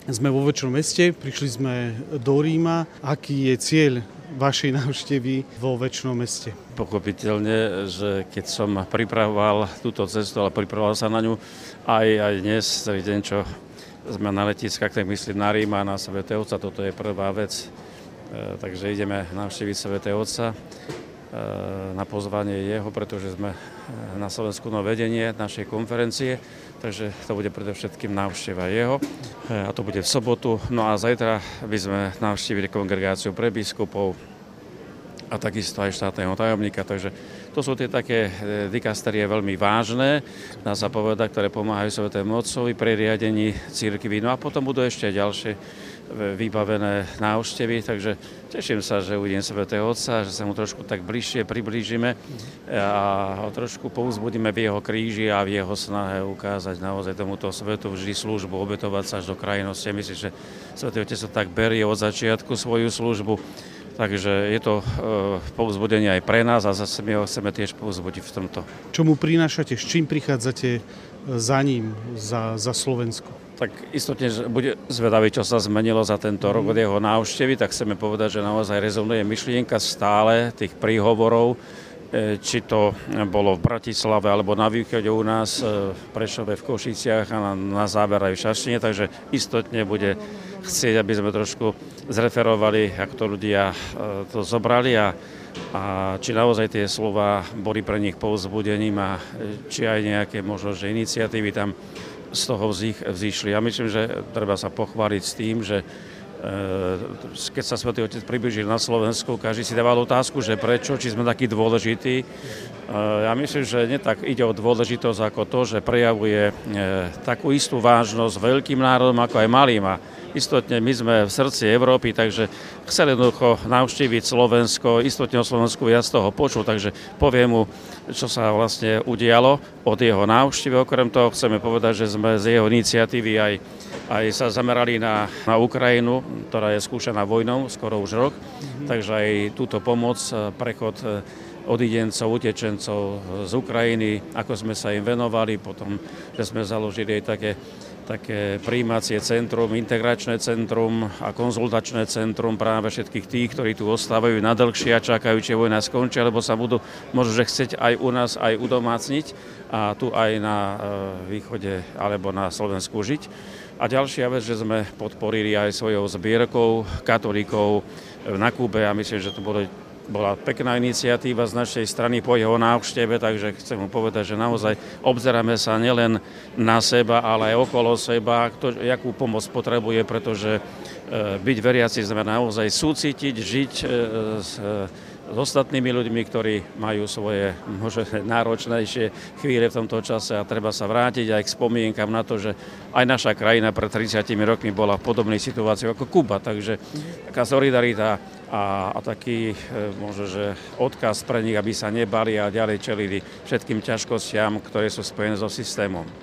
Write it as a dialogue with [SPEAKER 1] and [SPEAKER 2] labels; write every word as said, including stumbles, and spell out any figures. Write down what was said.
[SPEAKER 1] Sme vo väčšom meste, prišli sme do Ríma. Aký je cieľ vašej návštevy vo väčšom meste?
[SPEAKER 2] Pochopiteľne, že keď som pripravoval túto cestu, ale pripravoval sa na ňu aj, aj dnes, celý deň, čo sme na letiskách, tak myslím na Rím a na Svätého Otca, toto je prvá vec. E, takže ideme navštíviť Svätého Otca e, na pozvanie jeho, pretože sme na Slovensku na vedenie našej konferencie, takže to bude predovšetkým návšteva jeho e, a to bude v sobotu. No a zajtra by sme navštívili kongregáciu pre biskupov a takisto aj štátneho tajomníka, takže to sú tie také dikasterie veľmi vážne, dá sa povedať, ktoré pomáhajú Svätému Otcovi pri riadení cirkvi. No a potom budú ešte ďalšie vybavené návštevy, takže teším sa, že uvidím Svätého Otca, že sa mu trošku tak bližšie priblížime a ho trošku povzbudíme v jeho kríži a v jeho snahe ukázať naozaj tomuto svetu vždy službu, obetovať sa až do krajnosti. Myslím, že Svätý Otec sa tak berie od začiatku svoju službu. Takže je to e, povzbudenie aj pre nás a zase my ho chceme tiež povzbudiť v tomto.
[SPEAKER 1] Čo mu prinášate, s čím prichádzate za ním, za, za Slovensko?
[SPEAKER 2] Tak istotne, že bude zvedavý, čo sa zmenilo za tento rok od jeho návštevy, tak chceme povedať, že naozaj rezonuje myšlienka stále tých príhovorov, či to bolo v Bratislave alebo na východe u nás, v Prešove, v Košiciach a na, na záver aj v Šaštíne, takže istotne bude chcieť, aby sme trošku zreferovali, ako to ľudia to zobrali a, a či naozaj tie slova boli pre nich povzbudením a či aj nejaké možno, že iniciatívy tam z toho vzýšli. Ja myslím, že treba sa pochváliť s tým, že keď sa Svätý Otec priblížil na Slovensku, každý si dával otázku, že prečo, či sme takí dôležití. Ja myslím, že nie tak ide o dôležitosť ako to, že prejavuje takú istú vážnosť veľkým národom ako aj malým. A istotne my sme v srdci Európy, takže chceli jednoducho navštíviť Slovensko, istotne o Slovensku viac toho počul, takže poviem mu, čo sa vlastne udialo od jeho návštevy. Okrem toho chceme povedať, že sme z jeho iniciatívy aj aj sa zamerali na, na Ukrajinu, ktorá je skúšaná vojnou, skoro už rok. Mm-hmm. Takže aj túto pomoc, prechod odidencov, utečencov z Ukrajiny, ako sme sa im venovali, potom, že sme založili aj také, také prijímacie centrum, integračné centrum a konzultačné centrum práve všetkých tých, ktorí tu ostávajú na dlhšie a čakajú, či vojna skončí, alebo sa budú možno, že chcieť aj u nás aj udomácniť a tu aj na e, východe alebo na Slovensku žiť. A ďalšia vec, že sme podporili aj svojou zbierkou katolíkov na Kube a myslím, že to bolo, bola pekná iniciatíva z našej strany po jeho návšteve, takže chcem mu povedať, že naozaj obzeráme sa nielen na seba, ale aj okolo seba, kto, jakú pomoc potrebuje, pretože e, byť veriaci sme naozaj súcitiť, žiť e, s e, s ostatnými ľuďmi, ktorí majú svoje možno náročnejšie chvíle v tomto čase a treba sa vrátiť aj k spomienkam na to, že aj naša krajina pred tridsiatimi rokmi bola v podobnej situácii ako Kuba, takže taká solidarita a, a taký možno, že odkaz pre nich, aby sa nebali a ďalej čelili všetkým ťažkostiam, ktoré sú spojené so systémom.